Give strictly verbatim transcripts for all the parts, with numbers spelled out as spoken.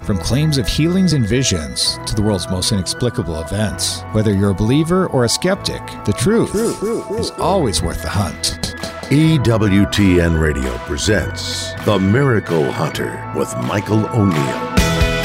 From claims of healings and visions to the world's most inexplicable events, whether you're a believer or a skeptic, the truth, truth, truth, truth is always worth the hunt. E W T N Radio presents The Miracle Hunter with Michael O'Neill.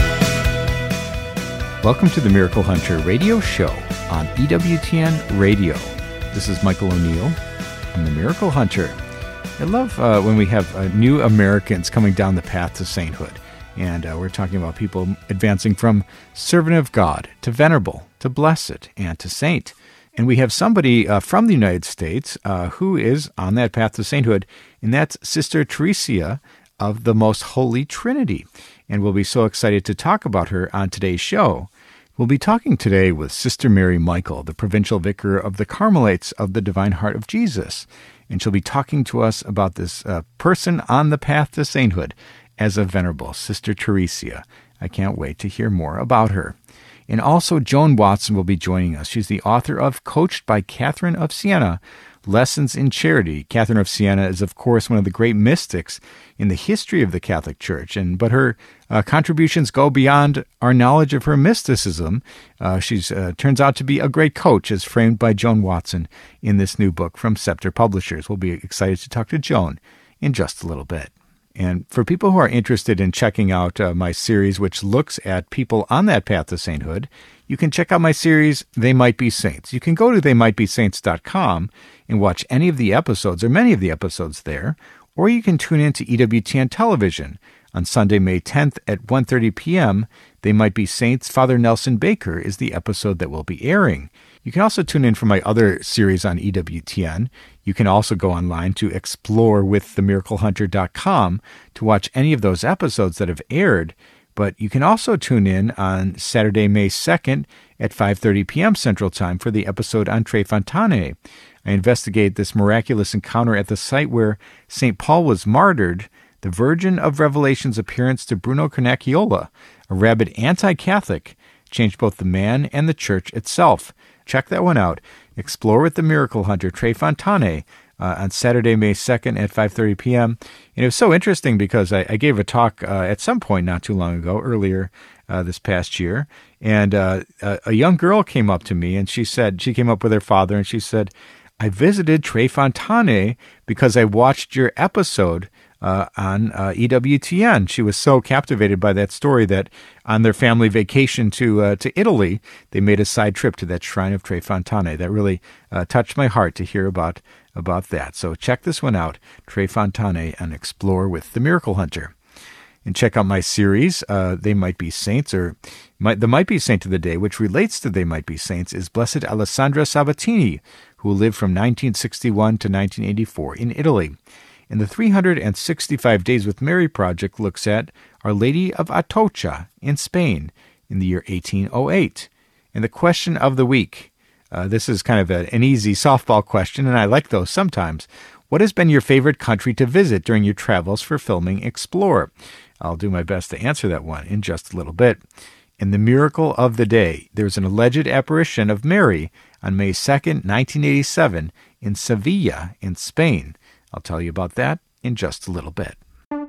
Welcome to the Miracle Hunter radio show on E W T N Radio. This is Michael O'Neill. I'm the Miracle Hunter. I love uh, when we have uh, new Americans coming down the path to sainthood. And uh, we're talking about people advancing from servant of God to venerable to blessed and to saint. And we have somebody uh, from the United States uh, who is on that path to sainthood, and that's Sister Teresa of the Most Holy Trinity. And we'll be so excited to talk about her on today's show. We'll be talking today with Sister Mary Michael, the provincial vicar of the Carmelites of the Divine Heart of Jesus. And she'll be talking to us about this uh, person on the path to sainthood as a venerable, Sister Teresa. I can't wait to hear more about her. And also Joan Watson will be joining us. She's the author of Coached by Catherine of Siena, Lessons in Charity. Catherine of Siena is, of course, one of the great mystics in the history of the Catholic Church, and but her uh, contributions go beyond our knowledge of her mysticism. Uh, she's uh, turns out to be a great coach, as framed by Joan Watson in this new book from Scepter Publishers. We'll be excited to talk to Joan in just a little bit. And for people who are interested in checking out uh, my series, which looks at people on that path to sainthood, you can check out my series, They Might Be Saints. You can go to they might be saints dot com and watch any of the episodes, or many of the episodes there, or you can tune in to E W T N Television on Sunday, May tenth at one thirty p.m. They Might Be Saints, Father Nelson Baker is the episode that will be airing. You can also tune in for my other series on E W T N. You can also go online to explore with the miracle hunter dot com to watch any of those episodes that have aired. But you can also tune in on Saturday, May second at five thirty p.m. Central Time for the episode on Tre Fontane. I investigate this miraculous encounter at the site where Saint Paul was martyred, the Virgin of Revelation's appearance to Bruno Carnacchiola, a rabid anti-Catholic, changed both the man and the church itself. Check that one out. Explore with the Miracle Hunter, Tre Fontane, uh, on Saturday, May second at five thirty p.m. And it was so interesting because I, I gave a talk uh, at some point not too long ago, earlier uh, this past year, and uh, a, a young girl came up to me and she said, she came up with her father and she said, I visited Tre Fontane because I watched your episode Uh, on uh, E W T N. She was so captivated by that story that on their family vacation to uh, to Italy, they made a side trip to that shrine of Tre Fontane. That really uh, touched my heart to hear about about that. So check this one out, Tre Fontane, and explore with the Miracle Hunter. And check out my series, uh, They Might Be Saints, or might, the Might Be Saint of the Day, which relates to They Might Be Saints, is Blessed Alessandra Sabatini, who lived from nineteen sixty-one to nineteen eighty-four in Italy. And the three hundred sixty-five Days with Mary project looks at Our Lady of Atocha in Spain in the year eighteen oh eight. And the question of the week, uh, this is kind of a, an easy softball question, and I like those sometimes. What has been your favorite country to visit during your travels for filming Explore? I'll do my best to answer that one in just a little bit. In the miracle of the day, there's an alleged apparition of Mary on May second, nineteen eighty-seven in Sevilla in Spain. I'll tell you about that in just a little bit.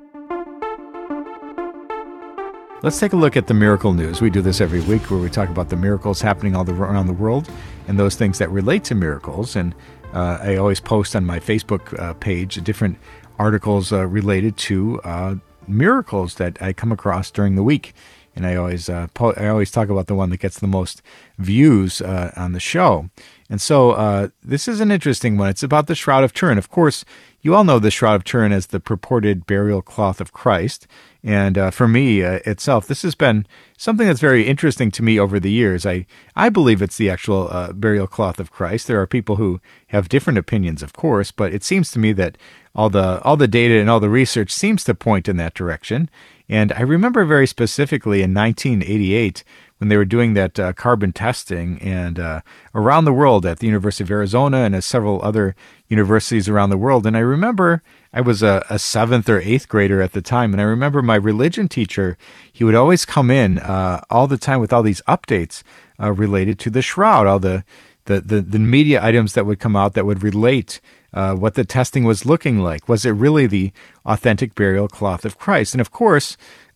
Let's take a look at the miracle news. We do this every week where we talk about the miracles happening all around the world and those things that relate to miracles. And uh, I always post on my Facebook uh, page different articles uh, related to uh, miracles that I come across during the week. And I always uh, po- I always talk about the one that gets the most views uh, on the show. And so uh, this is an interesting one. It's about the Shroud of Turin. Of course, you all know the Shroud of Turin as the purported burial cloth of Christ. And uh, for me uh, itself, this has been something that's very interesting to me over the years. I, I believe it's the actual uh, burial cloth of Christ. There are people who have different opinions, of course, but it seems to me that all the all the data and all the research seems to point in that direction. And I remember very specifically in nineteen eighty-eight when they were doing that uh, carbon testing and uh, around the world at the University of Arizona and at several other universities around the world. And I remember I was a, a seventh or eighth grader at the time, and I remember my religion teacher, he would always come in uh, all the time with all these updates uh, related to the shroud, all the, the, the, the media items that would come out that would relate uh, what the testing was looking like. Was it really the authentic burial cloth of Christ? And of course,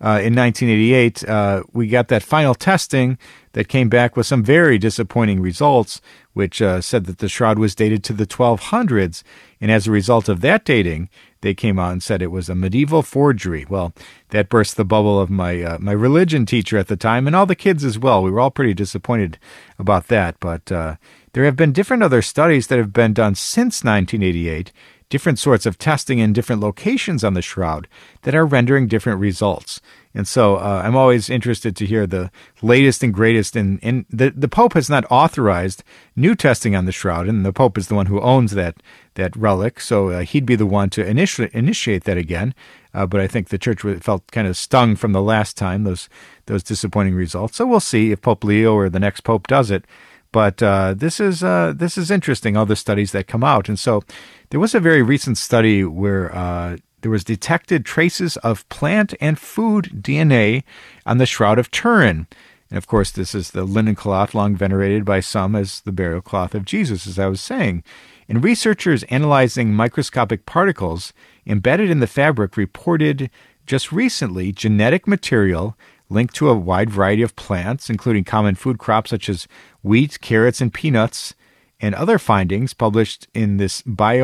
uh, in nineteen eighty-eight, uh, we got that final testing that came back with some very disappointing results, which uh, said that the shroud was dated to the twelve hundreds. And as a result of that dating, they came out and said it was a medieval forgery. Well, that burst the bubble of my uh, my religion teacher at the time, and all the kids as well. We were all pretty disappointed about that. But uh, there have been different other studies that have been done since nineteen eighty-eight, different sorts of testing in different locations on the shroud that are rendering different results. And so uh, I'm always interested to hear the latest and greatest. In, in the, the Pope has not authorized new testing on the shroud, and the Pope is the one who owns that that relic, so uh, he'd be the one to initiate, initiate that again. Uh, but I think the Church felt kind of stung from the last time, those those disappointing results. So we'll see if Pope Leo or the next Pope does it. But uh, this is uh, this is interesting, all the studies that come out. And so there was a very recent study where uh, there was detected traces of plant and food D N A on the Shroud of Turin. And of course, this is the linen cloth long venerated by some as the burial cloth of Jesus, as I was saying. And researchers analyzing microscopic particles embedded in the fabric reported just recently genetic material linked to a wide variety of plants, including common food crops such as wheat, carrots, and peanuts, and other findings published in this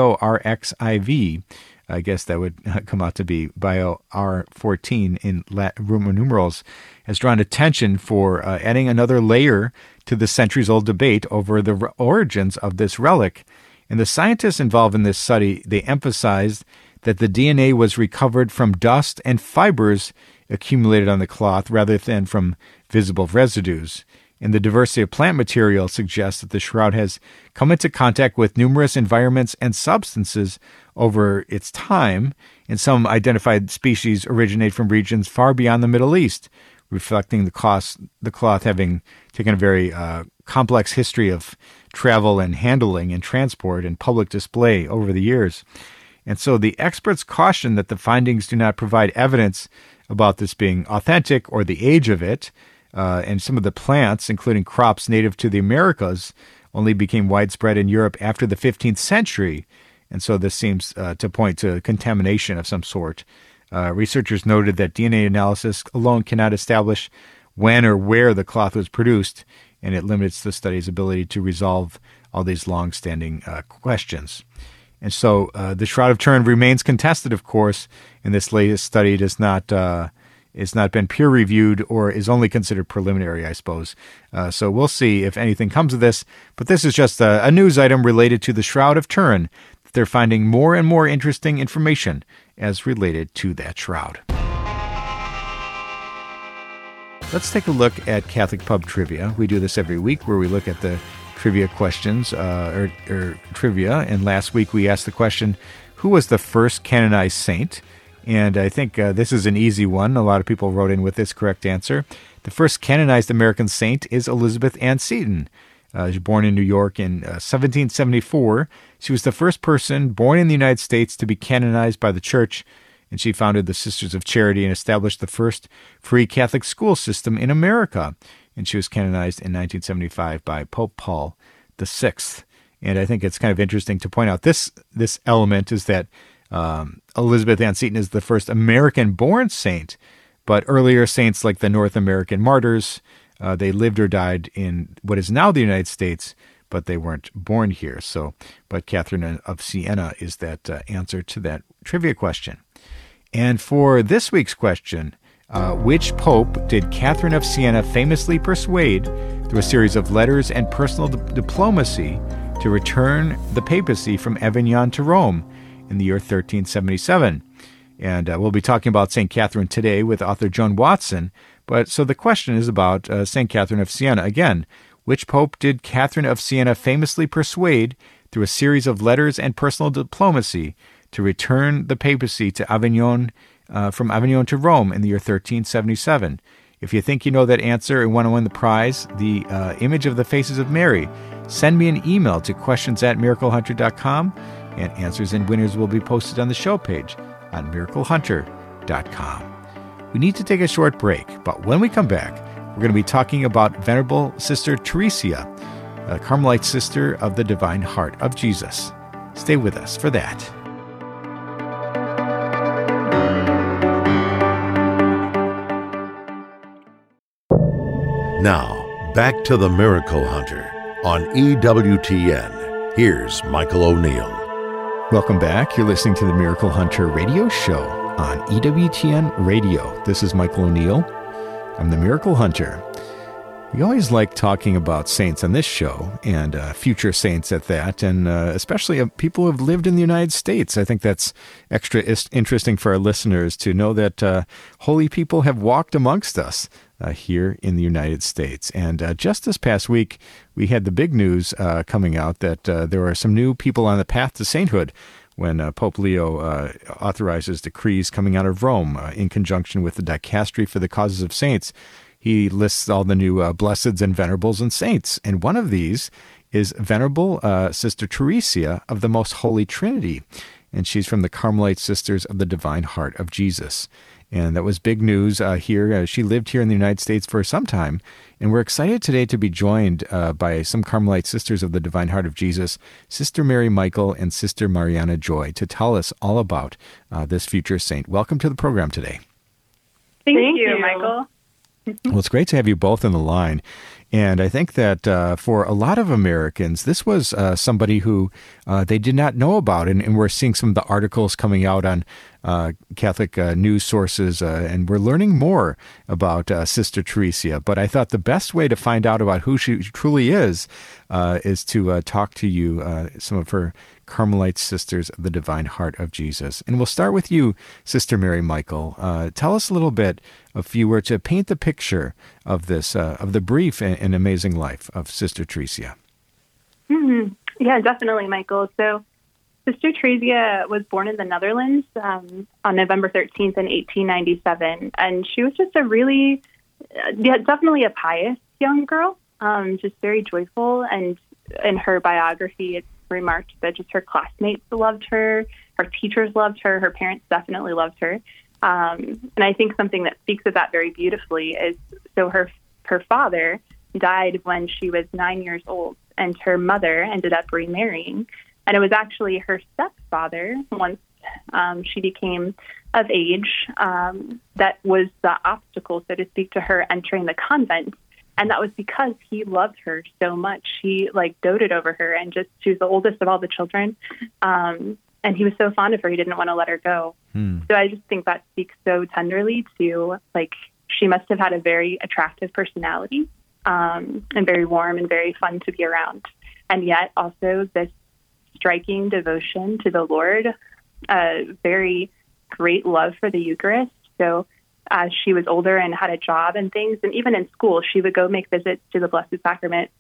BioRxiv. I guess that would come out to be Bio R fourteen in Latin Roman numerals, has drawn attention for uh, adding another layer to the centuries-old debate over the r- origins of this relic. And the scientists involved in this study, they emphasized that the D N A was recovered from dust and fibers accumulated on the cloth rather than from visible residues. And the diversity of plant material suggests that the shroud has come into contact with numerous environments and substances over its time, and some identified species originate from regions far beyond the Middle East, reflecting the cloth, the cloth having taken a very uh, complex history of travel and handling and transport and public display over the years. And so the experts caution that the findings do not provide evidence about this being authentic or the age of it, uh, and some of the plants, including crops native to the Americas, only became widespread in Europe after the fifteenth century, and so this seems uh, to point to contamination of some sort. Uh, researchers noted that D N A analysis alone cannot establish when or where the cloth was produced, and it limits the study's ability to resolve all these long-standing uh, questions. And so uh, the Shroud of Turin remains contested, of course, and this latest study does not uh, is not been peer-reviewed or is only considered preliminary, I suppose. Uh, so we'll see if anything comes of this. But this is just a, a news item related to the Shroud of Turin. They're finding more and more interesting information as related to that shroud. Let's take a look at Catholic Pub Trivia. We do this every week where we look at the trivia questions, uh, or, or trivia. And last week we asked the question, who was the first canonized saint? And I think uh, this is an easy one. A lot of people wrote in with this correct answer. The first canonized American saint is Elizabeth Ann Seton. Uh, she was born in New York in uh, seventeen seventy-four. She was the first person born in the United States to be canonized by the Church, and she founded the Sisters of Charity and established the first free Catholic school system in America. And she was canonized in nineteen seventy-five by Pope Paul the Sixth. And I think it's kind of interesting to point out this this element is that um, Elizabeth Ann Seton is the first American-born saint, but earlier saints like the North American martyrs, uh, they lived or died in what is now the United States, but they weren't born here. So, but Catherine of Siena is that uh, answer to that trivia question. And for this week's question, Uh, which pope did Catherine of Siena famously persuade through a series of letters and personal di- diplomacy to return the papacy from Avignon to Rome in the year thirteen seventy-seven? And uh, we'll be talking about Saint Catherine today with author Joan Watson. But so the question is about uh, Saint Catherine of Siena. Again, which pope did Catherine of Siena famously persuade through a series of letters and personal diplomacy to return the papacy to Avignon Uh, from Avignon to Rome in the year thirteen seventy-seven. If you think you know that answer and want to win the prize, the uh, image of the faces of Mary, send me an email to questions at miracle hunter dot com, and answers and winners will be posted on the show page on miracle hunter dot com. We need to take a short break, but when we come back, we're going to be talking about Venerable Sister Theresia, a Carmelite sister of the Divine Heart of Jesus. Stay with us for that. Now, back to the Miracle Hunter on E W T N. Here's Michael O'Neill. Welcome back. You're listening to the Miracle Hunter radio show on E W T N Radio. This is Michael O'Neill. I'm the Miracle Hunter. We always like talking about saints on this show, and uh, future saints at that, and uh, especially uh, people who have lived in the United States. I think that's extra is- interesting for our listeners to know that uh, holy people have walked amongst us uh, here in the United States. And uh, just this past week, we had the big news uh, coming out that uh, there are some new people on the path to sainthood when uh, Pope Leo uh, authorizes decrees coming out of Rome uh, in conjunction with the Dicastery for the Causes of Saints. He lists all the new uh, blesseds and venerables and saints. And one of these is Venerable uh, Sister Theresia of the Most Holy Trinity. And she's from the Carmelite Sisters of the Divine Heart of Jesus. And that was big news uh, here. Uh, she lived here in the United States for some time. And we're excited today to be joined uh, by some Carmelite Sisters of the Divine Heart of Jesus, Sister Mary Michael and Sister Mariana Joy, to tell us all about uh, this future saint. Welcome to the program today. Thank, Thank you, you, Michael. Well, it's great to have you both on the line. And I think that uh, for a lot of Americans, this was uh, somebody who uh, they did not know about. And, and we're seeing some of the articles coming out on uh, Catholic uh, news sources, uh, and we're learning more about uh, Sister Theresia. But I thought the best way to find out about who she truly is uh, is to uh, talk to you, uh, some of her Carmelite Sisters of the Divine Heart of Jesus. And we'll start with you, Sister Mary Michael. Uh, tell us a little bit, if you were to paint the picture of this, uh, of the brief and, and amazing life of Sister Theresia. Mm-hmm. Yeah, definitely, Michael. So Sister Theresia was born in the Netherlands um, on November thirteenth in eighteen ninety-seven. And she was just a really, uh, yeah, definitely a pious young girl, um, just very joyful. And in her biography, it's remarked that just her classmates loved her, her teachers loved her, her parents definitely loved her. Um, and I think something that speaks of that very beautifully is, so her her father died when she was nine years old, and her mother ended up remarrying. And it was actually her stepfather, once um, she became of age, um, that was the obstacle, so to speak, to her entering the convent. And that was because he loved her so much. He, like, doted over her, and just, she was the oldest of all the children. Um, and he was so fond of her, he didn't want to let her go. Hmm. So I just think that speaks so tenderly to, like, she must have had a very attractive personality, um, and very warm and very fun to be around. And yet also this striking devotion to the Lord, a very great love for the Eucharist. So as she was older and had a job and things, and even in school, she would go make visits to the Blessed Sacrament.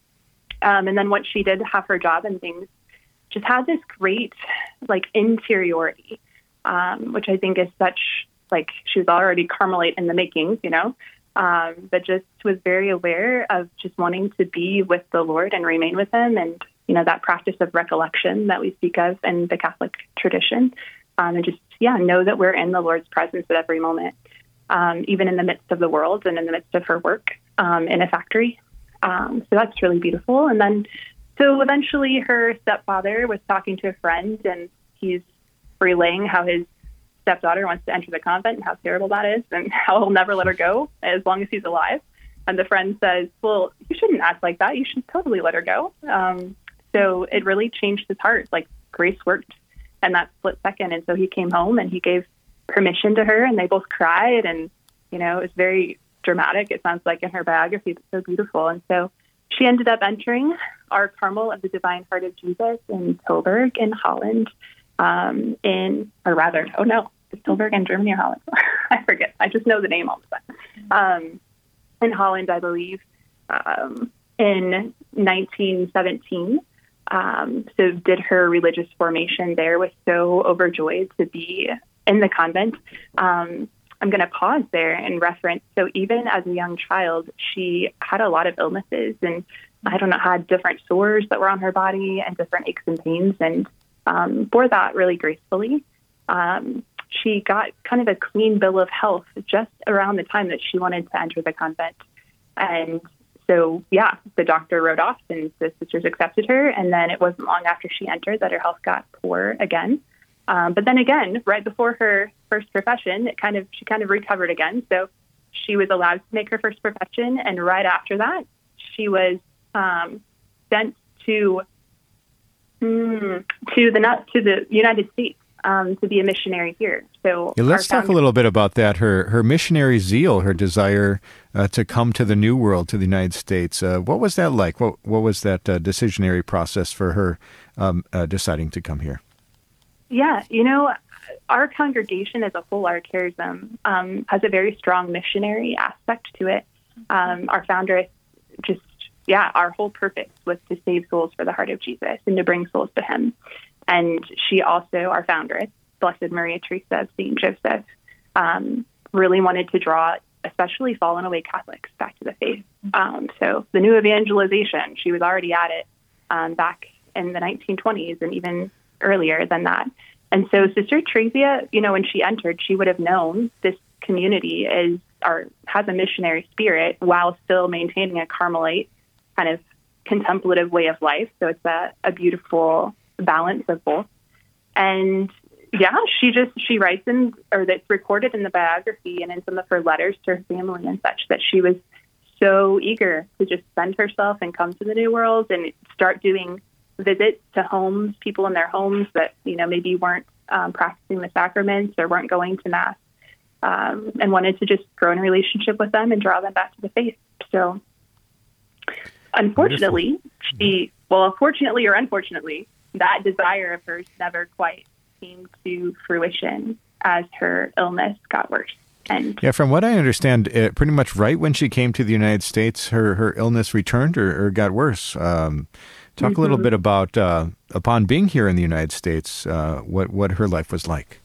Um, and then once she did have her job and things, just had this great, like, interiority, um, which I think is such, like, she was already Carmelite in the making, you know, um, but just was very aware of just wanting to be with the Lord and remain with him. And, you know, that practice of recollection that we speak of in the Catholic tradition, um, and just, yeah, know that we're in the Lord's presence at every moment. Um, even in the midst of the world and in the midst of her work um, in a factory. Um, so that's really beautiful. And then, so eventually her stepfather was talking to a friend, and he's relaying how his stepdaughter wants to enter the convent and how terrible that is and how he'll never let her go as long as he's alive. And the friend says, well, you shouldn't act like that. You should totally let her go. Um, so it really changed his heart. Like, grace worked in that split second. And so he came home and he gave permission to her, and they both cried, and, you know, it was very dramatic. It sounds like in her biography, it's so beautiful. And so she ended up entering our Carmel of the Divine Heart of Jesus in Tilburg in Holland, um, in, or rather, oh no, is Tilburg in Germany or Holland? I forget. I just know the name all the time. Um, in Holland, I believe, um, in nineteen seventeen. Um, so did her religious formation there, was so overjoyed to be in the convent. Um, I'm going to pause there and reference, so even as a young child, she had a lot of illnesses, and I don't know, had different sores that were on her body and different aches and pains, and um, bore that really gracefully. Um, she got kind of a clean bill of health just around the time that she wanted to enter the convent. And so, yeah, the doctor wrote off, and the sisters accepted her, and then it wasn't long after she entered that her health got poor again. Um, but then again, right before her first profession, it kind of she kind of recovered again. So she was allowed to make her first profession, and right after that, she was um, sent to mm, to the to the United States um, to be a missionary here. So yeah, let's talk a little bit about that. Her her missionary zeal, her desire uh, to come to the New World, to the United States. Uh, what was that like? What what was that uh, decisionary process for her um, uh, deciding to come here? Yeah, you know, our congregation as a whole, our charism, um, has a very strong missionary aspect to it. Um, our founder just, yeah, our whole purpose was to save souls for the heart of Jesus and to bring souls to him. And she also, our founderess, Blessed Maria Teresa of Saint Joseph, um, really wanted to draw especially fallen away Catholics back to the faith. Um, so the new evangelization, she was already at it um, back in the nineteen twenties and even earlier than that. And so Sister Teresia, you know, when she entered, she would have known this community is or has a missionary spirit while still maintaining a Carmelite kind of contemplative way of life. So it's a, a beautiful balance of both. And yeah, she just, she writes in, or that's recorded in the biography and in some of her letters to her family and such, that she was so eager to just send herself and come to the New World and start doing visits to homes, people in their homes that, you know, maybe weren't um, practicing the sacraments or weren't going to Mass, um, and wanted to just grow in a relationship with them and draw them back to the faith. So unfortunately, Wonderful. she, well, fortunately or unfortunately, that desire of hers never quite came to fruition as her illness got worse. And yeah, from what I understand, uh, pretty much right when she came to the United States, her, her illness returned or, or got worse. Um, talk mm-hmm. a little bit about, uh, upon being here in the United States, uh, what, what her life was like.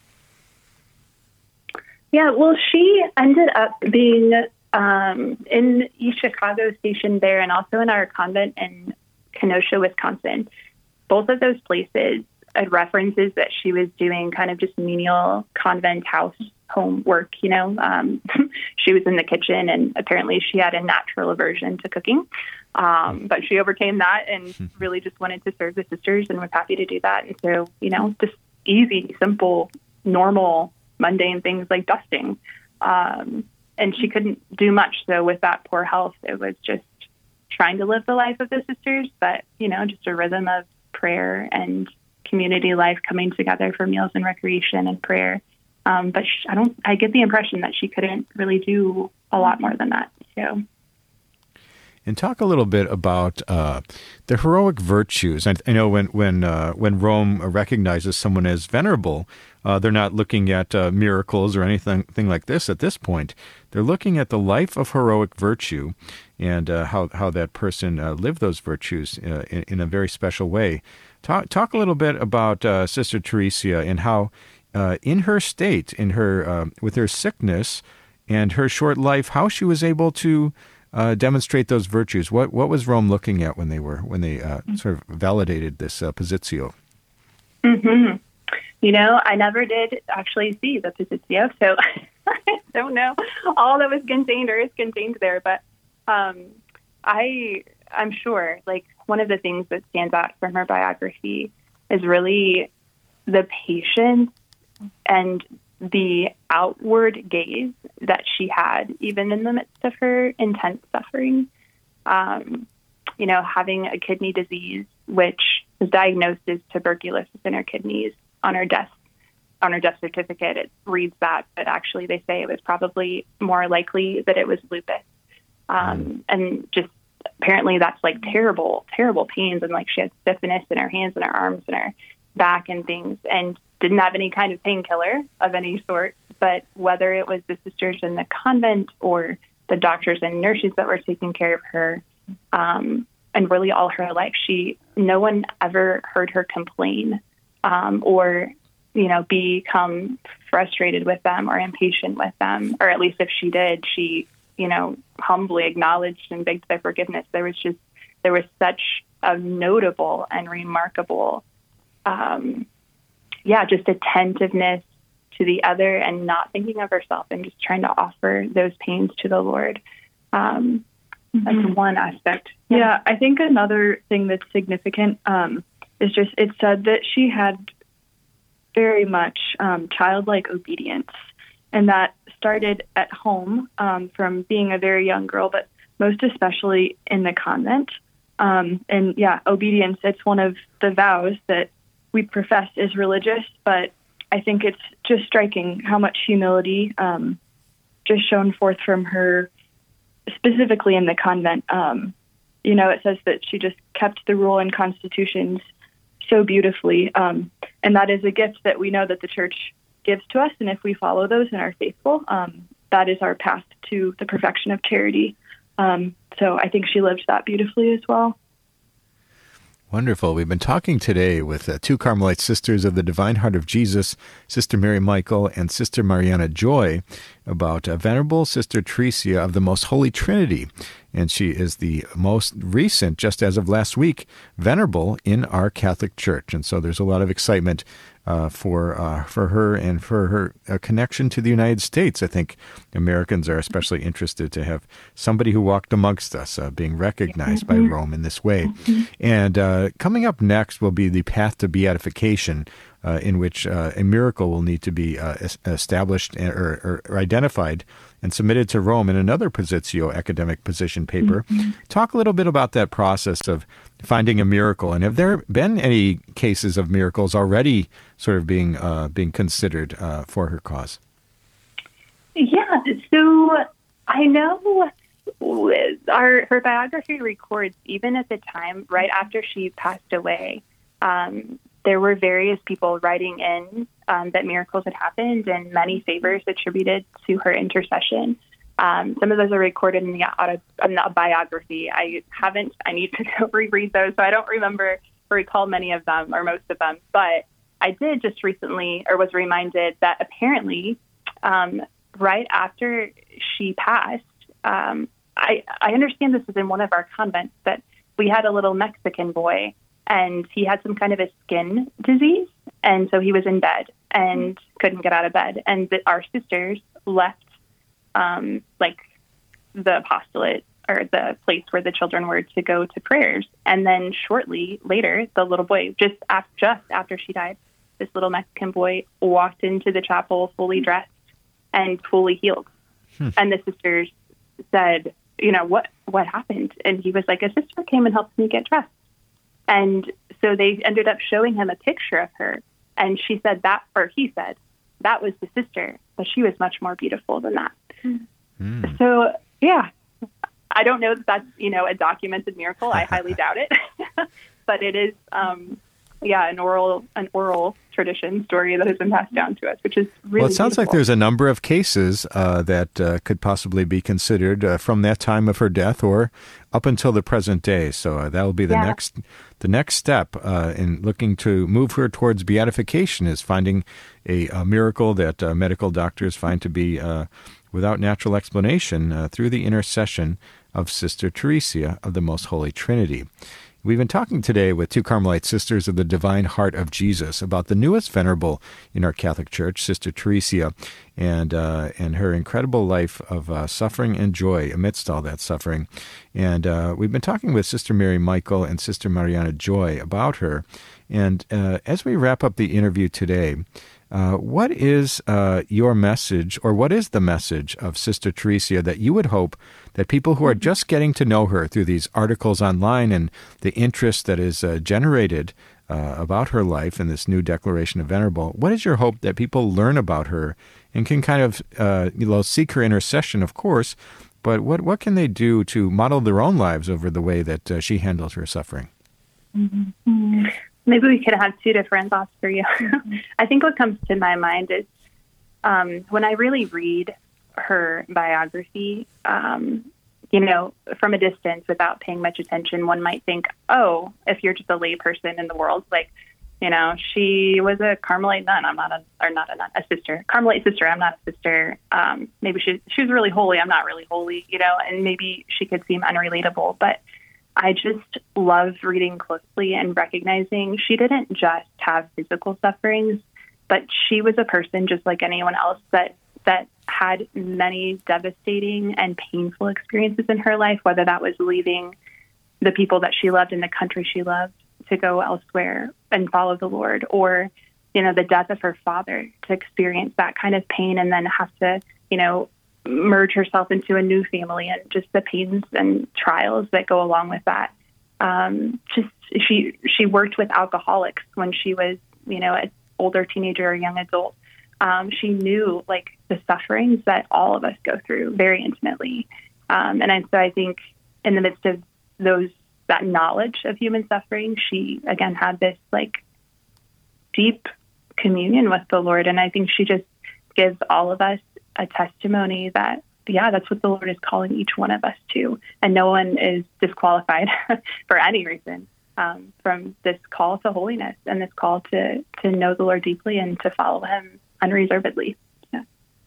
Yeah, well, she ended up being um, in East Chicago, stationed there, and also in our convent in Kenosha, Wisconsin. Both of those places had references that she was doing kind of just menial convent house homework, you know. Um, she was in the kitchen, and apparently she had a natural aversion to cooking. Um, but she overcame that and really just wanted to serve the sisters and was happy to do that. And so, you know, just easy, simple, normal, mundane things like dusting. Um, and she couldn't do much. So with that poor health, it was just trying to live the life of the sisters, but, you know, just a rhythm of prayer and community life coming together for meals and recreation and prayer. Um, but she, I don't, I get the impression that she couldn't really do a lot more than that. So. And talk a little bit about uh, the heroic virtues. I, I know when when uh, when Rome recognizes someone as venerable, uh, they're not looking at uh, miracles or anything thing like this at this point. They're looking at the life of heroic virtue and uh, how how that person uh, lived those virtues uh, in, in a very special way. Talk talk a little bit about uh, Sister Teresia and how, uh, in her state, in her uh, with her sickness and her short life, how she was able to Uh, demonstrate those virtues. What what was Rome looking at when they were when they uh, sort of validated this uh, positio? Mm-hmm. You know, I never did actually see the positio, so I don't know all that was contained or is contained there. But um, I I'm sure, like, one of the things that stands out from her biography is really the patience and the outward gaze that she had, even in the midst of her intense suffering. Um, you know, having a kidney disease, which was diagnosed as tuberculosis in her kidneys on her death, on her death certificate, it reads that, but actually they say it was probably more likely that it was lupus. Um, and just apparently that's like terrible, terrible pains. And like she had stiffness in her hands and her arms and her back and things, and didn't have any kind of painkiller of any sort. But whether it was the sisters in the convent or the doctors and nurses that were taking care of her, um, and really all her life, she, no one ever heard her complain um, or, you know, become frustrated with them or impatient with them. Or at least if she did, she, you know, humbly acknowledged and begged their forgiveness. There was just, there was such a notable and remarkable um yeah, just attentiveness to the other and not thinking of herself and just trying to offer those pains to the Lord. Um, mm-hmm. That's one aspect. Yeah. yeah, I think another thing that's significant um, is just it said that she had very much um, childlike obedience and that started at home um, from being a very young girl, but most especially in the convent. Um, and yeah, obedience, it's one of the vows that we profess is religious, but I think it's just striking how much humility um, just shown forth from her, specifically in the convent. Um, you know, it says that she just kept the rule and constitutions so beautifully. Um, and that is a gift that we know that the church gives to us. And if we follow those and are faithful, um, that is our path to the perfection of charity. Um, so I think she lived that beautifully as well. Wonderful. We've been talking today with uh, two Carmelite sisters of the Divine Heart of Jesus, Sister Mary Michael and Sister Mariana Joy, about uh, Venerable Sister Theresia of the Most Holy Trinity. And she is the most recent, just as of last week, venerable in our Catholic Church. And so there's a lot of excitement uh, for uh, for her and for her uh, connection to the United States. I think Americans are especially interested to have somebody who walked amongst us uh, being recognized mm-hmm. by Rome in this way. Mm-hmm. And uh, coming up next will be the path to beatification, uh, in which uh, a miracle will need to be uh, established or, or identified and submitted to Rome in another Positio academic position paper. Mm-hmm. Talk a little bit about that process of finding a miracle, and have there been any cases of miracles already sort of being uh, being considered uh, for her cause? Yeah, so I know our her biography records, even at the time, right after she passed away, um, there were various people writing in um, that miracles had happened and many favors attributed to her intercession. Um, some of those are recorded in the, auto, in the biography. I haven't, I need to go reread those, so I don't remember or recall many of them or most of them. But I did just recently, or was reminded that apparently um, right after she passed, um, I, I understand this is in one of our convents, that we had a little Mexican boy, and he had some kind of a skin disease, and so he was in bed and couldn't get out of bed. And the, our sisters left, um, like, the apostolate or the place where the children were to go to prayers. And then shortly later, the little boy, just after, just after she died, this little Mexican boy walked into the chapel fully dressed and fully healed. Hmm. And the sisters said, you know, what what happened? And he was like, a sister came and helped me get dressed. And so they ended up showing him a picture of her. And she said that, or he said, that was the sister, but she was much more beautiful than that. Mm. So, yeah, I don't know that that's, you know, a documented miracle. I highly doubt it. But it is, um, yeah, an oral an oral tradition story that has been passed down to us, which is really Well, it sounds beautiful. like there's a number of cases uh, that uh, could possibly be considered uh, from that time of her death or up until the present day. So uh, that will be the yeah. next the next step uh, in looking to move her towards beatification, is finding a, a miracle that uh, medical doctors find to be uh, without natural explanation uh, through the intercession of Sister Theresia of the Most Holy Trinity. We've been talking today with two Carmelite sisters of the Divine Heart of Jesus about the newest venerable in our Catholic Church, Sister Theresia, and uh, and her incredible life of uh, suffering and joy amidst all that suffering. And uh, we've been talking with Sister Mary Michael and Sister Mariana Joy about her. And uh, as we wrap up the interview today, Uh, what is uh, your message, or what is the message of Sister Theresia that you would hope that people who are just getting to know her through these articles online and the interest that is uh, generated uh, about her life in this new Declaration of Venerable, what is your hope that people learn about her and can kind of uh, you know, seek her intercession, of course, but what, what can they do to model their own lives over the way that uh, she handled her suffering? Mm-hmm. Maybe we could have two different thoughts for you. I think what comes to my mind is um, when I really read her biography, um, you know, from a distance without paying much attention, one might think, oh, if you're just a lay person in the world, like, you know, she was a Carmelite nun. I'm not a, or not a nun, a sister. Carmelite sister. I'm not a sister. Um, maybe she, she was really holy. I'm not really holy, you know, and maybe she could seem unrelatable, but I just love reading closely and recognizing she didn't just have physical sufferings, but she was a person just like anyone else that that had many devastating and painful experiences in her life, whether that was leaving the people that she loved in the country she loved to go elsewhere and follow the Lord, or you know, the death of her father, to experience that kind of pain and then have to, you know, merge herself into a new family and just the pains and trials that go along with that. Um, just she she worked with alcoholics when she was, you know, an older teenager or young adult. Um, she knew like the sufferings that all of us go through very intimately. Um, and I, so I think in the midst of those, that knowledge of human suffering, she again had this like deep communion with the Lord. And I think she just gives all of us a testimony that, yeah, that's what the Lord is calling each one of us to. And no one is disqualified for any reason um, from this call to holiness and this call to, to know the Lord deeply and to follow him unreservedly. Yeah,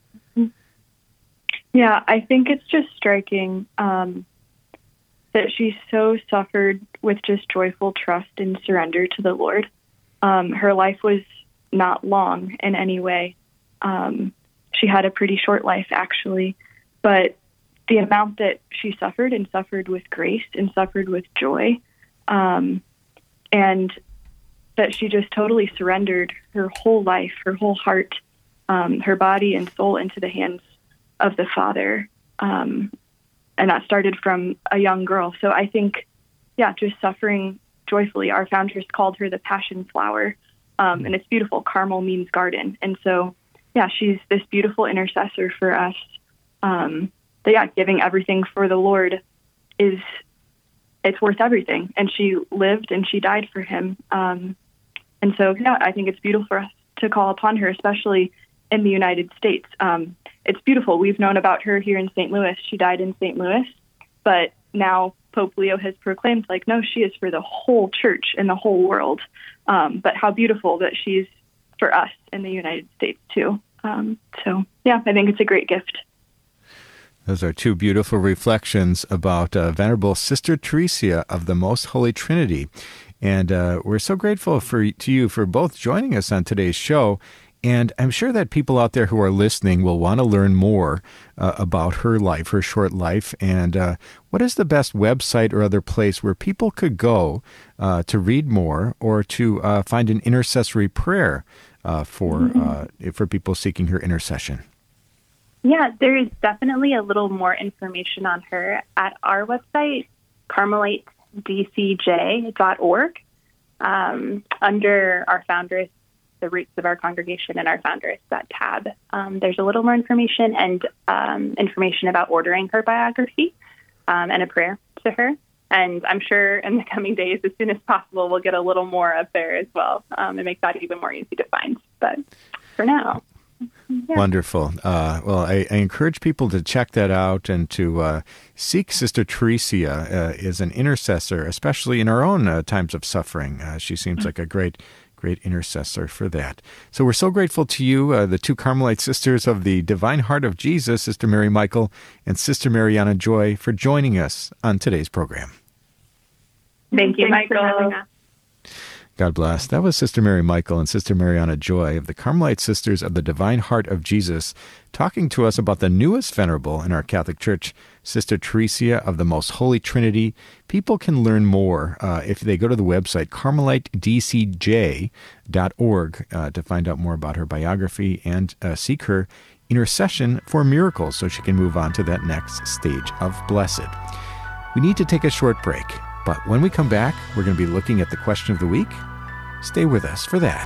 yeah I think it's just striking um, that she so suffered with just joyful trust and surrender to the Lord. Um, her life was not long in any way. Um, she had a pretty short life, actually, but the amount that she suffered and suffered with grace and suffered with joy, um, and that she just totally surrendered her whole life, her whole heart, um, her body and soul into the hands of the Father. Um, and that started from a young girl. So I think, yeah, just suffering joyfully. Our founders called her the passion flower. Um, and it's beautiful. Carmel means garden. And so, yeah, she's this beautiful intercessor for us. Um, but yeah, giving everything for the Lord is, it's worth everything. And she lived and she died for him. Um, and so, yeah, I think it's beautiful for us to call upon her, especially in the United States. Um, it's beautiful. We've known about her here in Saint Louis. She died in Saint Louis, but now Pope Leo has proclaimed, like, no, she is for the whole church and the whole world. Um, but how beautiful that she's for us in the United States, too. Um, so, yeah, I think it's a great gift. Those are two beautiful reflections about uh, Venerable Sister Theresia of the Most Holy Trinity. And uh, we're so grateful for to you for both joining us on today's show. And I'm sure that people out there who are listening will want to learn more uh, about her life, her short life. And uh, what is the best website or other place where people could go uh, to read more or to uh, find an intercessory prayer uh, for mm-hmm. uh, for people seeking her intercession? Yeah, there is definitely a little more information on her at our website, carmelite d c j dot org. Um, under our founders, the roots of our congregation and our founders, that tab. Um, there's a little more information and um, information about ordering her biography um, and a prayer to her. And I'm sure in the coming days, as soon as possible, we'll get a little more up there as well um, and make that even more easy to find. But for now... Yeah. Wonderful. Uh, well, I, I encourage people to check that out and to uh, seek Sister Theresia uh, as an intercessor, especially in our own uh, times of suffering. Uh, she seems mm-hmm. like a great, great intercessor for that. So we're so grateful to you, uh, the two Carmelite sisters of the Divine Heart of Jesus, Sister Mary Michael and Sister Mariana Joy, for joining us on today's program. Thank you, Thanks Michael. God bless. That was Sister Mary Michael and Sister Mariana Joy of the Carmelite Sisters of the Divine Heart of Jesus, talking to us about the newest venerable in our Catholic Church, Sister Theresia of the Most Holy Trinity. People can learn more uh, if they go to the website carmelite d c j dot org uh, to find out more about her biography and uh, seek her intercession for miracles so she can move on to that next stage of blessed. We need to take a short break. But when we come back, we're going to be looking at the question of the week. Stay with us for that.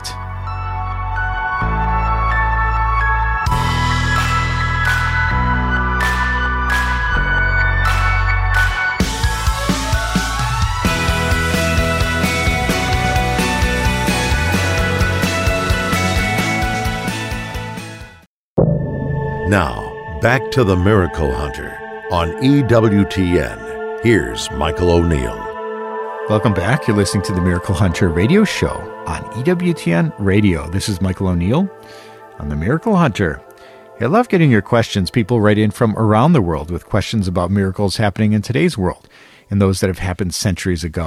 Now, back to the Miracle Hunter on E W T N. Here's Michael O'Neill. Welcome back. You're listening to the Miracle Hunter radio show on E W T N Radio. This is Michael O'Neill on the Miracle Hunter. I love getting your questions. People write in from around the world with questions about miracles happening in today's world and those that have happened centuries ago.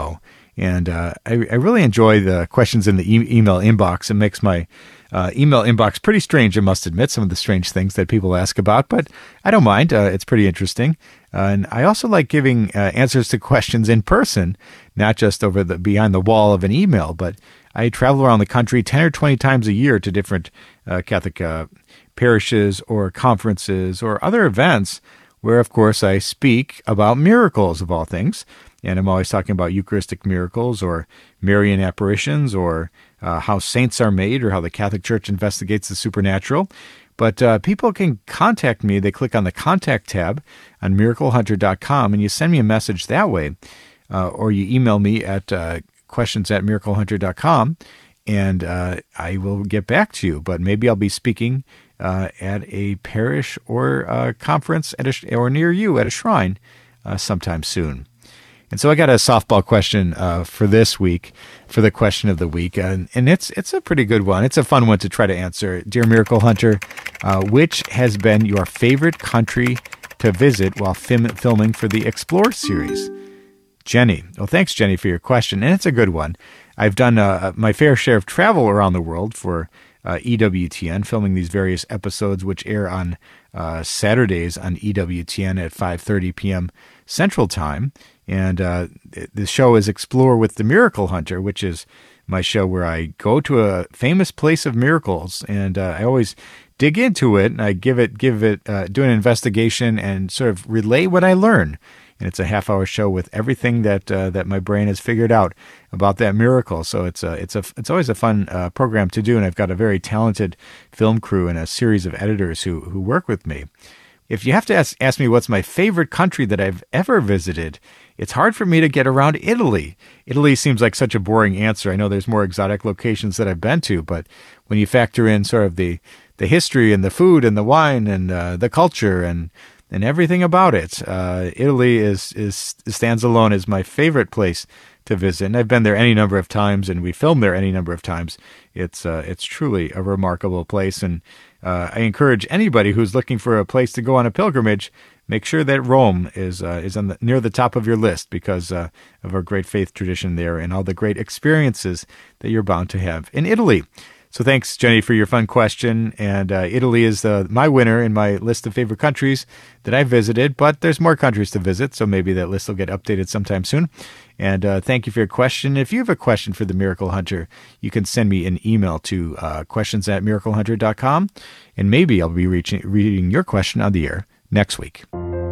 And uh, I, I really enjoy the questions in the e- email inbox. It makes my uh, email inbox pretty strange, I must admit, some of the strange things that people ask about, but I don't mind. Uh, it's pretty interesting. Uh, and I also like giving uh, answers to questions in person, not just over the behind the wall of an email, but I travel around the country ten or twenty times a year to different uh, Catholic uh, parishes or conferences or other events where, of course, I speak about miracles of all things. And I'm always talking about Eucharistic miracles or Marian apparitions or uh, how saints are made or how the Catholic Church investigates the supernatural. But uh, people can contact me. They click on the Contact tab on miracle hunter dot com, and you send me a message that way. Uh, or you email me at uh, questions at miracle hunter dot com, and uh, I will get back to you. But maybe I'll be speaking uh, at a parish or a conference at a, or near you at a shrine uh, sometime soon. And so I got a softball question uh, for this week, for the question of the week, and, and it's it's a pretty good one. It's a fun one to try to answer. Dear Miracle Hunter, uh, which has been your favorite country to visit while film, filming for the Explore series? Jenny. Well, thanks, Jenny, for your question, and it's a good one. I've done uh, my fair share of travel around the world for uh, E W T N, filming these various episodes which air on uh, Saturdays on E W T N at five thirty p.m. Central Time. And uh, the show is Explore with the Miracle Hunter, which is my show where I go to a famous place of miracles, and uh, I always dig into it, and I give it, give it, uh, do an investigation, and sort of relay what I learn. And it's a half-hour show with everything that uh, that my brain has figured out about that miracle. So it's a, it's a, it's always a fun uh, program to do, and I've got a very talented film crew and a series of editors who who work with me. If you have to ask, ask me what's my favorite country that I've ever visited, it's hard for me to get around Italy. Italy seems like such a boring answer. I know there's more exotic locations that I've been to, but when you factor in sort of the, the history and the food and the wine and uh, the culture and and everything about it, uh, Italy is is stands alone as my favorite place to visit. And I've been there any number of times, and we filmed there any number of times. It's uh, it's truly a remarkable place, and uh, I encourage anybody who's looking for a place to go on a pilgrimage, make sure that Rome is uh, is on the, near the top of your list because uh, of our great faith tradition there and all the great experiences that you're bound to have in Italy. So thanks, Jenny, for your fun question. And uh, Italy is uh, my winner in my list of favorite countries that I've visited, but there's more countries to visit, so maybe that list will get updated sometime soon. And uh, thank you for your question. If you have a question for the Miracle Hunter, you can send me an email to uh, questions at miracle hunter dot com, and maybe I'll be reaching, reading your question on the air next week.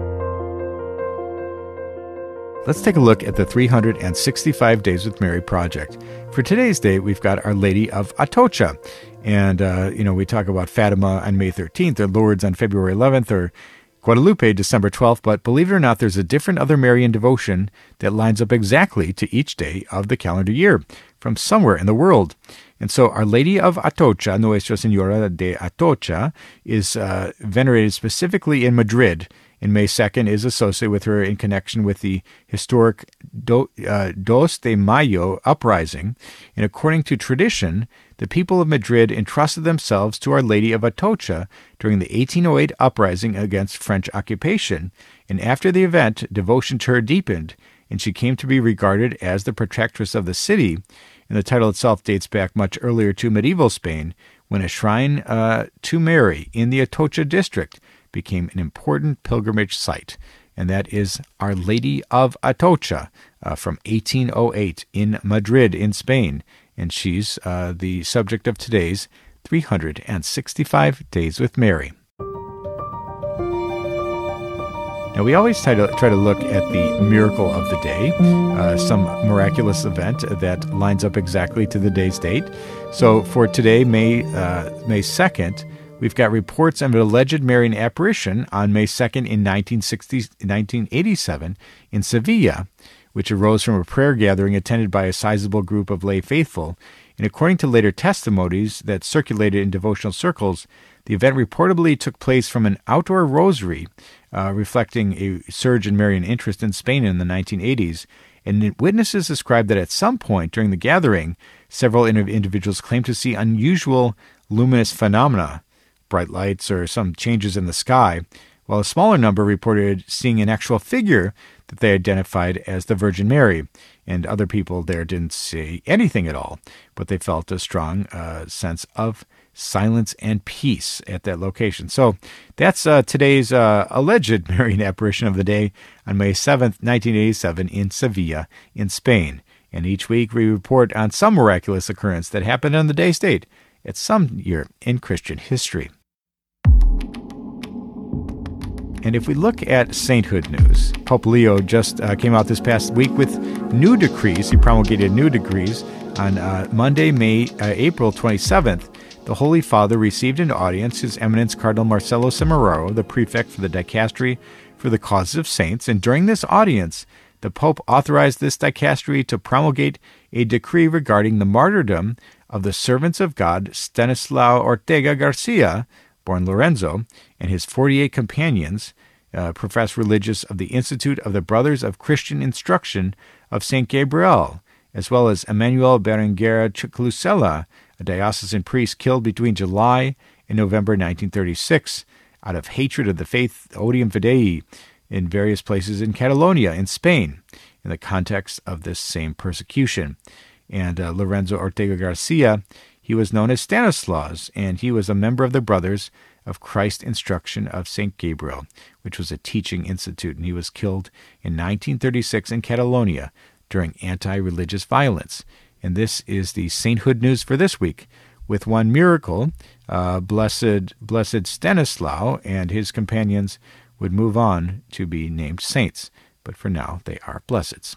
Let's take a look at the three hundred sixty-five Days with Mary project. For today's date, we've got Our Lady of Atocha. And, uh, you know, we talk about Fatima on May thirteenth, or Lourdes on February eleventh, or Guadalupe December twelfth. But believe it or not, there's a different other Marian devotion that lines up exactly to each day of the calendar year from somewhere in the world. And so Our Lady of Atocha, Nuestra Señora de Atocha, is uh, venerated specifically in Madrid, and May second is associated with her in connection with the historic Do, uh, Dos de Mayo uprising. And according to tradition, the people of Madrid entrusted themselves to Our Lady of Atocha during the eighteen oh eight uprising against French occupation. And after the event, devotion to her deepened, and she came to be regarded as the protectress of the city. And the title itself dates back much earlier to medieval Spain, when a shrine uh, to Mary in the Atocha district became an important pilgrimage site, and that is Our Lady of Atocha uh, from eighteen oh eight in Madrid in Spain, and she's uh, the subject of today's three hundred sixty-five Days with Mary. Now, we always try to, try to look at the miracle of the day, uh, some miraculous event that lines up exactly to the day's date. So for today, May uh, May second, we've got reports of an alleged Marian apparition on May second in nineteen eighty-seven in Sevilla, which arose from a prayer gathering attended by a sizable group of lay faithful. And according to later testimonies that circulated in devotional circles, the event reportedly took place from an outdoor rosary, uh, reflecting a surge in Marian interest in Spain in the nineteen eighties. And witnesses described that at some point during the gathering, several individuals claimed to see unusual luminous phenomena, bright lights or some changes in the sky, while a smaller number reported seeing an actual figure that they identified as the Virgin Mary. And other people there didn't say anything at all, but they felt a strong uh, sense of silence and peace at that location. So that's uh, today's uh, alleged Marian apparition of the day on May seventh, nineteen eighty-seven in Sevilla, in Spain. And each week we report on some miraculous occurrence that happened on the day's date at some year in Christian history. And if we look at sainthood news, Pope Leo just uh, came out this past week with new decrees. He promulgated new decrees on uh, Monday, May, uh, April twenty-seventh. The Holy Father received an audience His Eminence Cardinal Marcelo Semeraro, the prefect for the Dicastery for the Causes of Saints, and during this audience, the Pope authorized this dicastery to promulgate a decree regarding the martyrdom of the servants of God Stanislao Ortega Garcia, born Lorenzo, and his forty-eight companions, uh, professed religious of the Institute of the Brothers of Christian Instruction of Saint Gabriel, as well as Emmanuel Berenguer Clucella, a diocesan priest killed between July and November nineteen thirty-six out of hatred of the faith Odium Fidei in various places in Catalonia, in Spain, in the context of this same persecution. And uh, Lorenzo Ortega Garcia, he was known as Stanislaus, and he was a member of the Brothers of Christ Instruction of Saint Gabriel, which was a teaching institute, and he was killed in nineteen thirty-six in Catalonia during anti-religious violence. And this is the sainthood news for this week, with one miracle. Uh, blessed, blessed Stanislaus and his companions would move on to be named saints, but for now they are blesseds.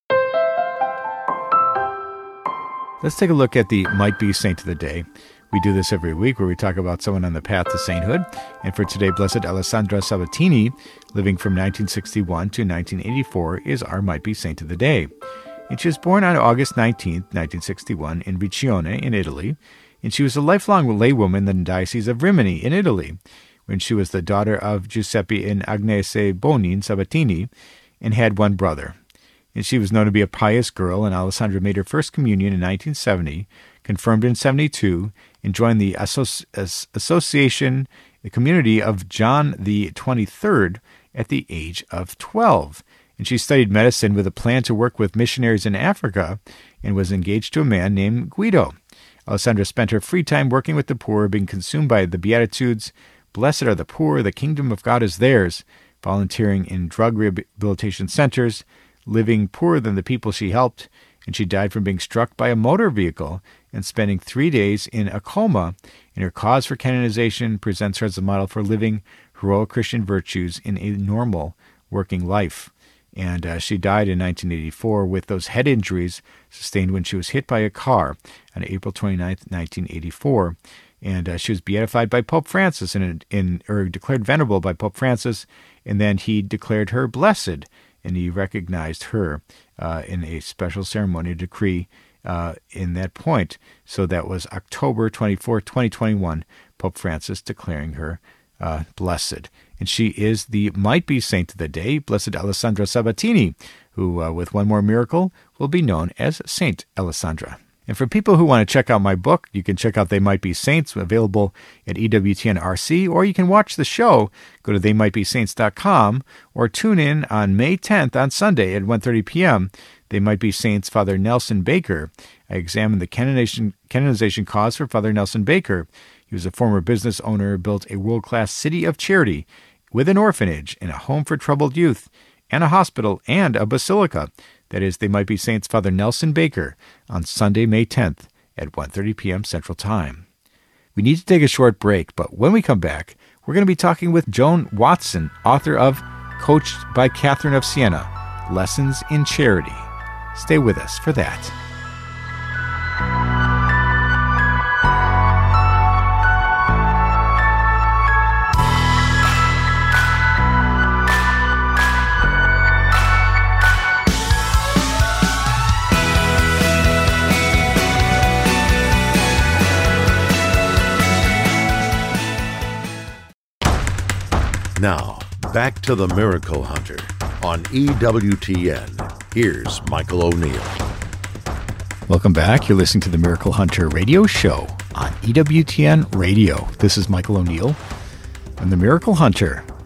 Let's take a look at the Might-Be Saint of the Day. We do this every week where we talk about someone on the path to sainthood. And for today, Blessed Alessandra Sabatini, living from nineteen sixty-one to nineteen eighty-four, is our Might-Be Saint of the Day. And she was born on August nineteenth, nineteen sixty-one, in Riccione, in Italy. And she was a lifelong laywoman in the Diocese of Rimini, in Italy, when she was the daughter of Giuseppe and Agnese Bonin Sabatini, and had one brother. And she was known to be a pious girl, and Alessandra made her first communion in nineteen seventy, confirmed in seventy-two, and joined the Associ- Association, the community of John the twenty-third at the age of twelve. And she studied medicine with a plan to work with missionaries in Africa, and was engaged to a man named Guido. Alessandra spent her free time working with the poor, being consumed by the Beatitudes, "Blessed are the poor, the kingdom of God is theirs," volunteering in drug rehabilitation centers, living poorer than the people she helped, and she died from being struck by a motor vehicle and spending three days in a coma. And her cause for canonization presents her as a model for living heroic Christian virtues in a normal working life. And uh, she died in nineteen eighty-four with those head injuries sustained when she was hit by a car on April twenty-ninth, nineteen eighty-four. And uh, she was beatified by Pope Francis, and in, or declared venerable by Pope Francis, and then he declared her blessed, and he recognized her uh, in a special ceremony decree uh, in that point. So that was October twenty-fourth, twenty twenty-one, Pope Francis declaring her uh, blessed. And she is the Might-Be Saint of the Day, Blessed Alessandra Sabatini, who, uh, with one more miracle, will be known as Saint Alessandra. And for people who want to check out my book, you can check out They Might Be Saints, available at E W T N R C, or you can watch the show. Go to they might be saints dot com, or tune in on May tenth on Sunday at one thirty p.m. They Might Be Saints Father Nelson Baker. I examined the canonization, canonization cause for Father Nelson Baker. He was a former business owner, built a world-class city of charity with an orphanage and a home for troubled youth, and a hospital and a basilica. That is, They Might Be Saints Father Nelson Baker on Sunday, May tenth at one thirty p.m. Central Time. We need to take a short break, but when we come back, we're going to be talking with Joan Watson, author of Coached by Catherine of Siena, Lessons in Charity. Stay with us for that. Now, back to the Miracle Hunter on E W T N. Here's Michael O'Neill. Welcome back. You're listening to the Miracle Hunter radio show on E W T N Radio. This is Michael O'Neill. I'm the Miracle Hunter.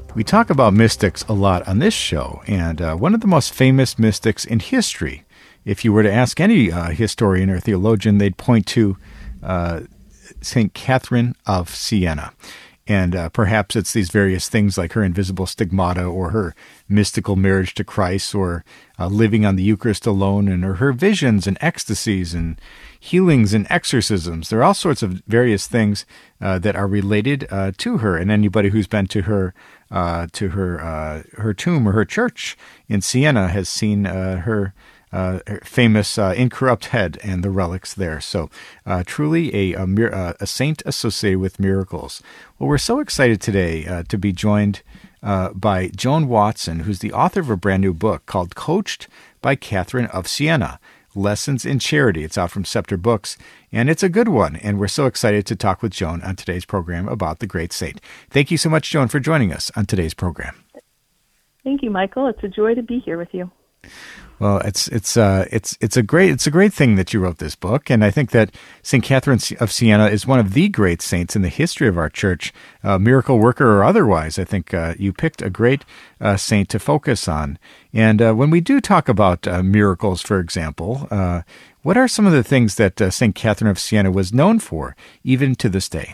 We talk about mystics a lot on this show, and uh, one of the most famous mystics in history, if you were to ask any uh, historian or theologian, they'd point to uh, Saint Catherine of Siena. And uh, perhaps it's these various things like her invisible stigmata or her mystical marriage to Christ or uh, living on the Eucharist alone and or her visions and ecstasies and healings and exorcisms. There are all sorts of various things uh, that are related uh, to her. And anybody who's been to her uh, to her uh, her tomb or her church in Siena has seen uh, her Uh, famous uh, incorrupt head and the relics there. So uh, truly a, a, uh, a saint associated with miracles. Well, we're so excited today uh, to be joined uh, by Joan Watson, who's the author of a brand new book called Coached by Catherine of Siena, Lessons in Charity. It's out from Scepter Books, and it's a good one. And we're so excited to talk with Joan on today's program about the great saint. Thank you so much, Joan, for joining us on today's program. Thank you, Michael. It's a joy to be here with you. Well, it's it's uh it's it's a great it's a great thing that you wrote this book, and I think that Saint Catherine of Siena is one of the great saints in the history of our church, uh, miracle worker or otherwise. I think uh, you picked a great uh, saint to focus on. And uh, when we do talk about uh, miracles, for example, uh, what are some of the things that uh, Saint Catherine of Siena was known for, even to this day?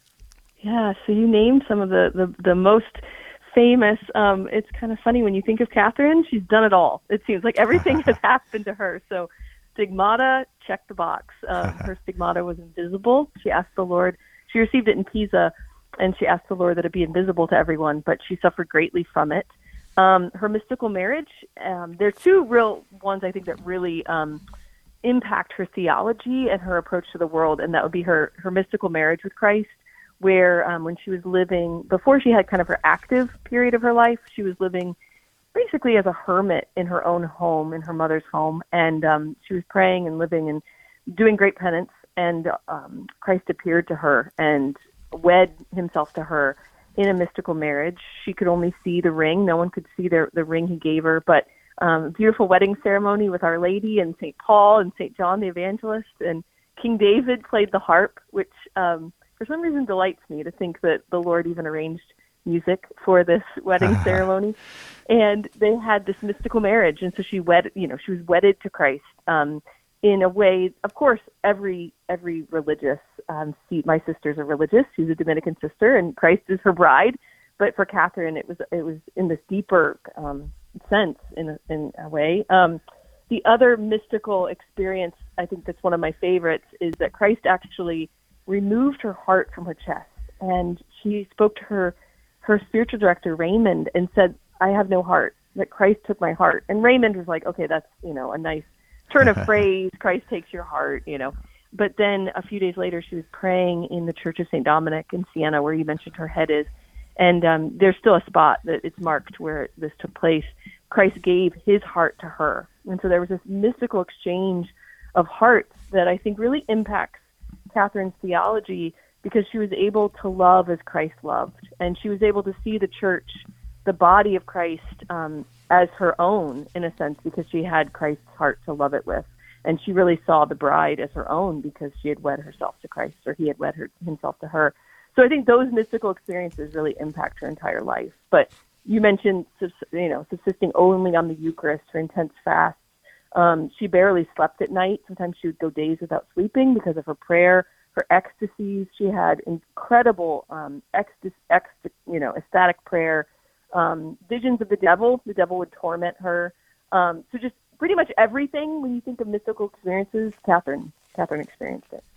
Yeah, so you named some of the the, the most famous. Um, it's kind of funny when you think of Catherine, she's done it all. It seems like everything has happened to her. So stigmata, check the box. Uh, her stigmata was invisible. She asked the Lord, she received it in Pisa, and she asked the Lord that it be invisible to everyone, but she suffered greatly from it. Um, her mystical marriage, um, there are two real ones I think that really um, impact her theology and her approach to the world, and that would be her, her mystical marriage with Christ, where um, when she was living, before she had kind of her active period of her life, she was living basically as a hermit in her own home, in her mother's home, and um, she was praying and living and doing great penance, and um, Christ appeared to her and wed himself to her in a mystical marriage. She could only see the ring. No one could see the, the ring he gave her, but um, beautiful wedding ceremony with Our Lady and Saint Paul and Saint John the Evangelist, and King David played the harp, which um, for some reason delights me to think that the Lord even arranged music for this wedding ceremony. And they had this mystical marriage. And so she wed, you know, she was wedded to Christ um, in a way, of course, every, every religious, um, see, my sisters are religious. She's a Dominican sister and Christ is her bride. But for Catherine, it was, it was in this deeper um, sense in a, in a way. Um, the other mystical experience, I think that's one of my favorites, is that Christ actually removed her heart from her chest, and she spoke to her her spiritual director, Raymond, and said, I have no heart, that Christ took my heart. And Raymond was like, okay, that's, you know, a nice turn of phrase, Christ takes your heart, you know. But then a few days later, she was praying in the Church of Saint Dominic in Siena, where you mentioned her head is, and um, there's still a spot that it's marked where this took place. Christ gave his heart to her. And so there was this mystical exchange of hearts that I think really impacts Catherine's theology, because she was able to love as Christ loved, and she was able to see the church, the body of Christ, um, as her own, in a sense, because she had Christ's heart to love it with, and she really saw the bride as her own because she had wed herself to Christ, or he had wed her, himself to her. So I think those mystical experiences really impact her entire life. But you mentioned, you know, subsisting only on the Eucharist, her intense fast. Um, she barely slept at night. Sometimes she would go days without sleeping because of her prayer, her ecstasies. She had incredible, um, ecstasy, ecstasy, you know, ecstatic prayer, um, visions of the devil. The devil would torment her. Um, so just pretty much everything. When you think of mystical experiences, Catherine, Catherine experienced it.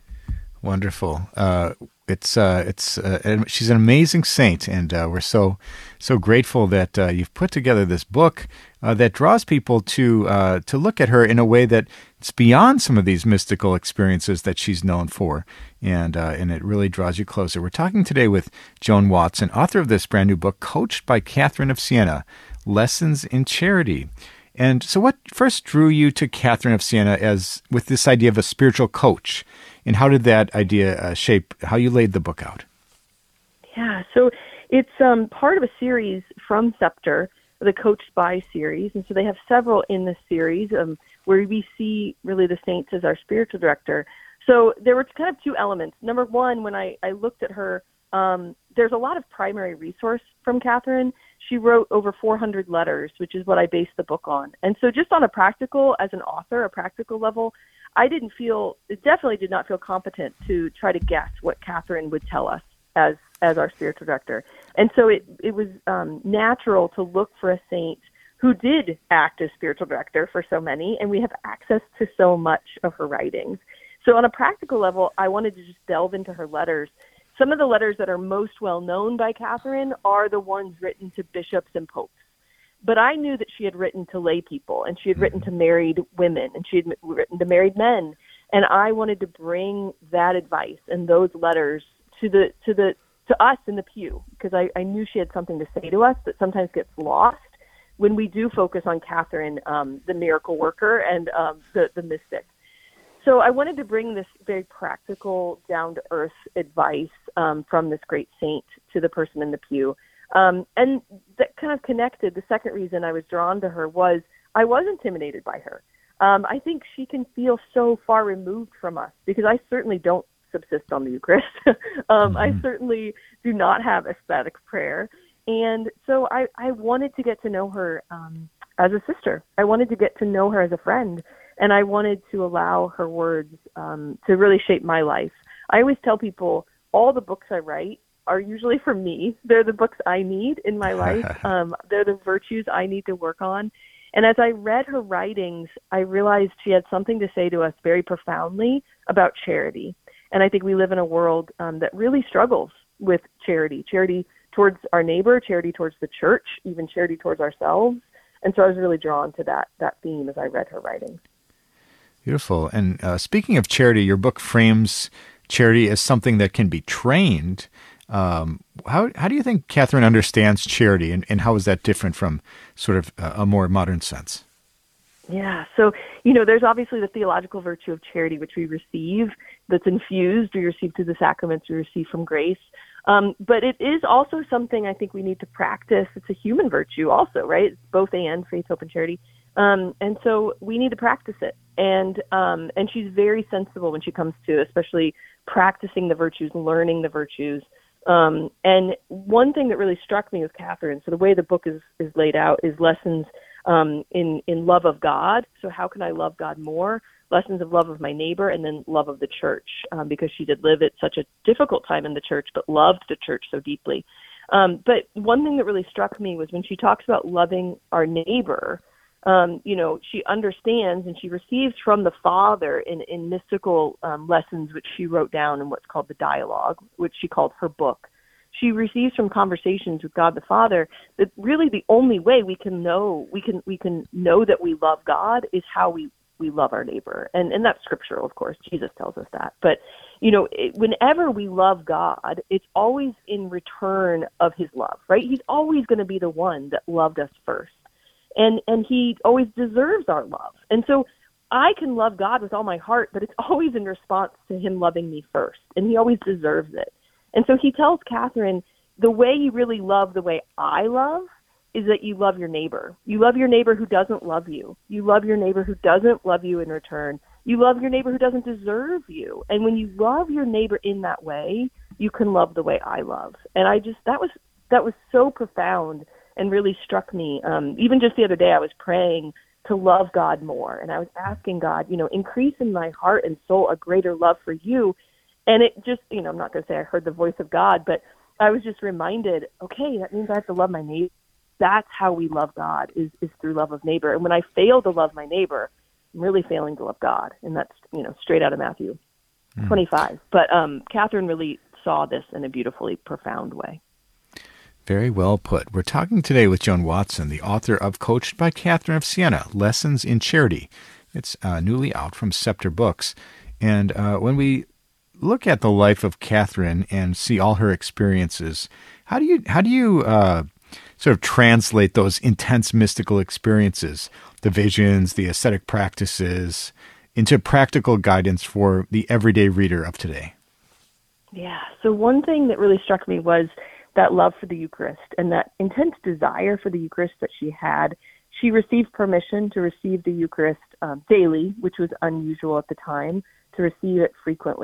Wonderful. Uh, it's uh, it's uh, she's an amazing saint, and uh, we're so so grateful that uh, you've put together this book uh, that draws people to uh, to look at her in a way that it's beyond some of these mystical experiences that she's known for, and uh, and it really draws you closer. We're talking today with Joan Watson, author of this brand new book, Coached by Catherine of Siena, Lessons in Charity. And so, what first drew you to Catherine of Siena as with this idea of a spiritual coach? And how did that idea uh, shape how you laid the book out? Yeah, so it's um, part of a series from Scepter, the Coached By series. And so they have several in this series um, where we see really the saints as our spiritual director. So there were kind of two elements. Number one, when I, I looked at her, um, there's a lot of primary resource from Catherine. She wrote over four hundred letters, which is what I based the book on. And so just on a practical, as an author, a practical level, I didn't feel, definitely did not feel competent to try to guess what Catherine would tell us as as our spiritual director. And so it, it was um, natural to look for a saint who did act as spiritual director for so many, and we have access to so much of her writings. So on a practical level, I wanted to just delve into her letters. Some of the letters that are most well known by Catherine are the ones written to bishops and popes. But I knew that she had written to lay people, and she had written to married women, and she had written to married men. And I wanted to bring that advice and those letters to the to the to us in the pew, because I, I knew she had something to say to us that sometimes gets lost when we do focus on Catherine, um, the miracle worker, and um, the, the mystic. So I wanted to bring this very practical, down-to-earth advice um, from this great saint to the person in the pew. Um, and that kind of connected. The second reason I was drawn to her was I was intimidated by her. Um, I think she can feel so far removed from us, because I certainly don't subsist on the Eucharist. um, mm-hmm. I certainly do not have ecstatic prayer. And so I, I wanted to get to know her um, as a sister. I wanted to get to know her as a friend. And I wanted to allow her words um, to really shape my life. I always tell people all the books I write are usually for me. They're the books I need in my life. Um, they're the virtues I need to work on. And as I read her writings, I realized she had something to say to us very profoundly about charity. And I think we live in a world um, that really struggles with charity, charity towards our neighbor, charity towards the church, even charity towards ourselves. And so I was really drawn to that that theme as I read her writings. Beautiful. And uh, speaking of charity, your book frames charity as something that can be trained. Um, how how do you think Catherine understands charity, and, and how is that different from sort of a, a more modern sense? Yeah, so, you know, there's obviously the theological virtue of charity, which we receive, that's infused, we receive through the sacraments, we receive from grace. Um, but it is also something I think we need to practice. It's a human virtue also, right? It's both and, faith, hope, and charity. Um, and so we need to practice it. And um, and she's very sensible when she comes to especially practicing the virtues, learning the virtues. Um, and one thing that really struck me with Catherine, so the way the book is, is laid out is lessons um, in, in love of God. So how can I love God more? Lessons of love of my neighbor, and then love of the church, um, because she did live at such a difficult time in the church, but loved the church so deeply. Um, but one thing that really struck me was when she talks about loving our neighbor, um, you know, she understands and she receives from the Father in, in mystical um, lessons, which she wrote down in what's called the dialogue, which she called her book. She receives from conversations with God the Father that really the only way we can know we can we can know that we love God is how we we love our neighbor. And and that's scriptural, of course. Jesus tells us that. But, you know, it, whenever we love God, it's always in return of his love, right? He's always going to be the one that loved us first. And and he always deserves our love. And so I can love God with all my heart, but it's always in response to him loving me first. And he always deserves it. And so he tells Catherine, the way you really love the way I love is that you love your neighbor. You love your neighbor who doesn't love you. You love your neighbor who doesn't love you in return. You love your neighbor who doesn't deserve you. And when you love your neighbor in that way, you can love the way I love. And I just, that was, that was so profound and really struck me. Um, even just the other day, I was praying to love God more. And I was asking God, you know, increase in my heart and soul a greater love for you. And it just, you know, I'm not going to say I heard the voice of God, but I was just reminded, okay, that means I have to love my neighbor. That's how we love God, is, is through love of neighbor. And when I fail to love my neighbor, I'm really failing to love God. And that's, you know, straight out of Matthew mm. twenty-five. But um, Catherine really saw this in a beautifully profound way. Very well put. We're talking today with Joan Watson, the author of Coached by Catherine of Siena, Lessons in Charity. It's uh, newly out from Scepter Books. And uh, when we look at the life of Catherine and see all her experiences, how do you how do you uh, sort of translate those intense mystical experiences, the visions, the ascetic practices, into practical guidance for the everyday reader of today? Yeah. So one thing that really struck me was that love for the Eucharist and that intense desire for the Eucharist that she had. She received permission to receive the Eucharist um, daily, which was unusual at the time, to receive it frequently.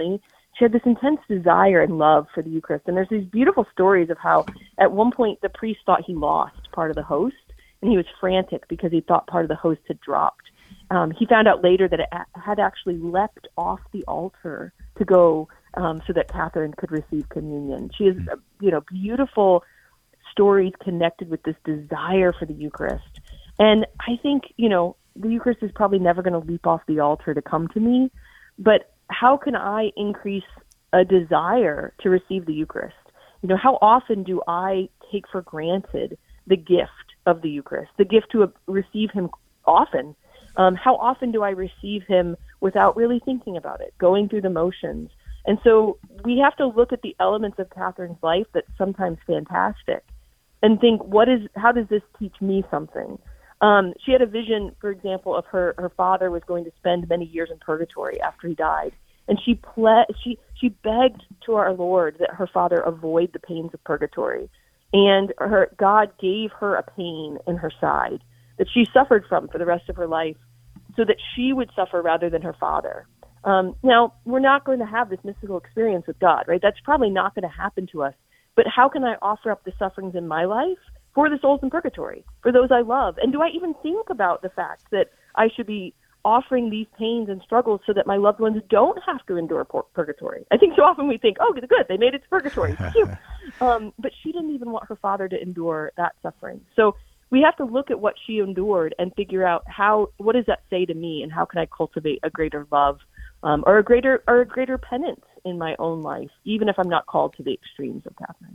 she had this intense desire and love for the Eucharist. And there's these beautiful stories of how at one point the priest thought he lost part of the host, and he was frantic because he thought part of the host had dropped. Um, he found out later that it had actually leapt off the altar to go um, so that Catherine could receive communion. She has, you know, beautiful stories connected with this desire for the Eucharist. And I think, you know, the Eucharist is probably never going to leap off the altar to come to me, but how can I increase a desire to receive the Eucharist? You know, how often do I take for granted the gift of the Eucharist, the gift to receive him often? Um, how often do I receive him without really thinking about it, going through the motions? And so we have to look at the elements of Catherine's life that's sometimes fantastic and think, what is, how does this teach me something? Um, she had a vision, for example, of her, her father was going to spend many years in purgatory after he died. And she ple- she she begged to our Lord that her father avoid the pains of purgatory. And her God gave her a pain in her side that she suffered from for the rest of her life so that she would suffer rather than her father. Um, now, we're not going to have this mystical experience with God, right? That's probably not going to happen to us. But how can I offer up the sufferings in my life for the souls in purgatory, for those I love? And do I even think about the fact that I should be offering these pains and struggles so that my loved ones don't have to endure pur- purgatory? I think so often we think, oh, good, they made it to purgatory. um, but she didn't even want her father to endure that suffering. So we have to look at what she endured and figure out how, what does that say to me, and how can I cultivate a greater love um, or a greater or a greater penance in my own life, even if I'm not called to the extremes of Catherine.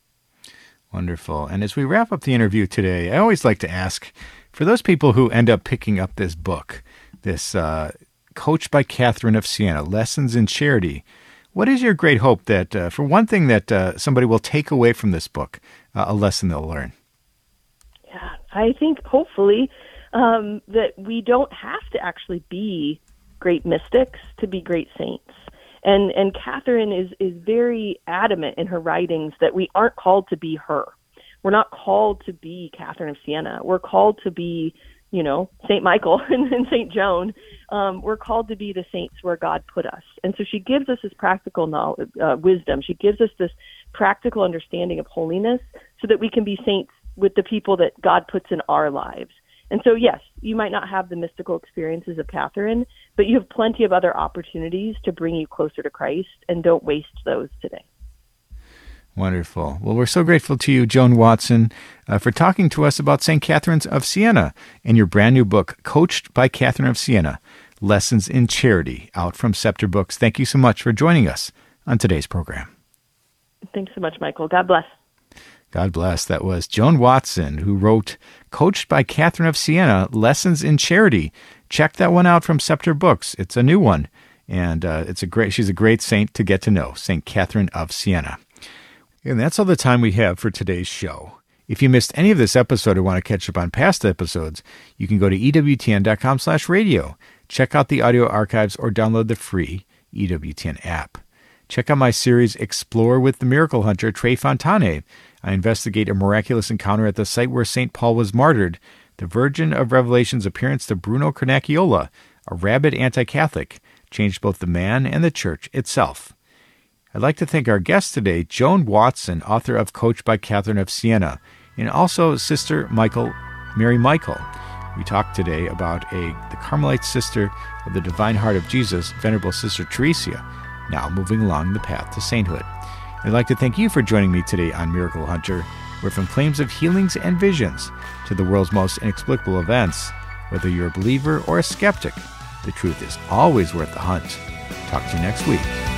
Wonderful. And as we wrap up the interview today, I always like to ask, for those people who end up picking up this book, this uh, Coached by Catherine of Siena, Lessons in Charity, what is your great hope that, uh, for one thing, that uh, somebody will take away from this book, uh, a lesson they'll learn? Yeah, I think hopefully um, that we don't have to actually be great mystics to be great saints. And and Catherine is, is very adamant in her writings that we aren't called to be her. We're not called to be Catherine of Siena. We're called to be, you know, Saint Michael and, and Saint Joan. Um, we're called to be the saints where God put us. And so she gives us this practical knowledge, uh, wisdom. She gives us this practical understanding of holiness so that we can be saints with the people that God puts in our lives. And so, yes, you might not have the mystical experiences of Catherine, but you have plenty of other opportunities to bring you closer to Christ, and don't waste those today. Wonderful. Well, we're so grateful to you, Joan Watson, uh, for talking to us about Saint Catherine of Siena and your brand new book, Coached by Catherine of Siena, Lessons in Charity, out from Scepter Books. Thank you so much for joining us on today's program. Thanks so much, Michael. God bless. God bless. That was Joan Watson, who wrote Coached by Catherine of Siena, Lessons in Charity. Check that one out from Scepter Books. It's a new one, and uh, it's a great. She's a great saint to get to know, Saint Catherine of Siena. And that's all the time we have for today's show. If you missed any of this episode or want to catch up on past episodes, you can go to E W T N dot com slash radio, check out the audio archives, or download the free E W T N app. Check out my series, Explore with the Miracle Hunter, Trey Fontane. I investigate a miraculous encounter at the site where Saint Paul was martyred, the Virgin of Revelation's appearance to Bruno Carnacchiola, a rabid anti-Catholic, changed both the man and the church itself. I'd like to thank our guest today, Joan Watson, author of Coached by Catherine of Siena, and also Sister Michael, Mary Michael. We talked today about a the Carmelite sister of the Divine Heart of Jesus, Venerable Sister Theresia, now moving along the path to sainthood. I'd like to thank you for joining me today on Miracle Hunter, where from claims of healings and visions to the world's most inexplicable events, whether you're a believer or a skeptic, the truth is always worth the hunt. Talk to you next week.